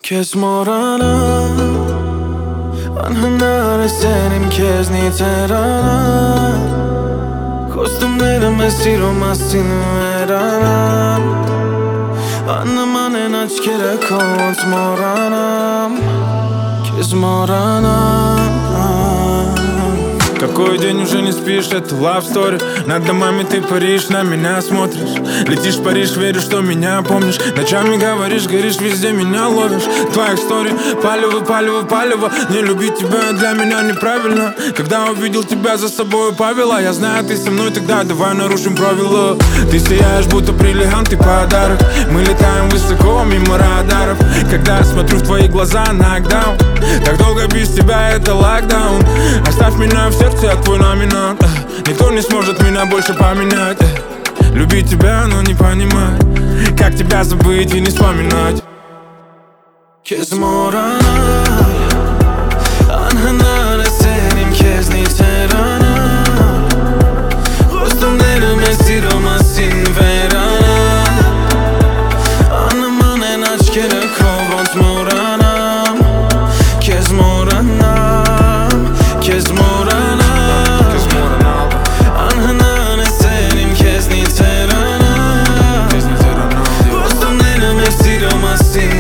Քեզ մոռանալ անհնար է սերիմ քեզնից հեռանալ Խոստումները մեզ սիրո մասին վերանալ Աննման են աչքերը քո ոնց մոռանամ Քեզ մոռանալ Какой день уже не спишь, это love story. Над домами ты паришь, на меня смотришь. Летишь в Париж, верю, что меня помнишь. Ночами говоришь, горишь, везде меня ловишь. Твоя история, палево, палево, палево. Не любить тебя для меня неправильно. Когда увидел тебя за собой повела. Я знаю, ты со мной, тогда давай нарушим правила. Ты сияешь, будто бриллиант и подарок. Мы летаем высоко, мимо радаров. Когда я смотрю в твои глаза, нокдаун. Так долго без тебя, это локдаун. Оставь меня в сердце, я твой номинант. Никто не сможет меня больше поменять. Любить тебя, но не понимать, как тебя забыть и не вспоминать. Քեզ մոռանալ Անհնար է սերիմ քեզնից հեռանալ Խոստումները մեզ սիրո մասին վերանալ Աննման են աչքերը քո ոնց մոռանամ Քեզ մոռանամ Քեզ մոռանալ Անհնար է սերիմ քեզնից հեռանալ Խոստումները մեզ սիրո մասին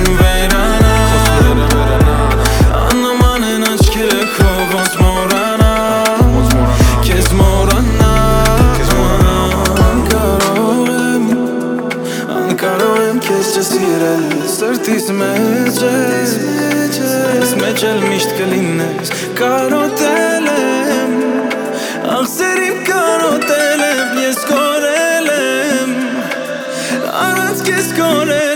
Սրտիս մեջ էլ միշտ կլինես Կարոտել եմ Աղսերիմ կարոտել եմ Ես կորել եմ Առանց քեզ կորել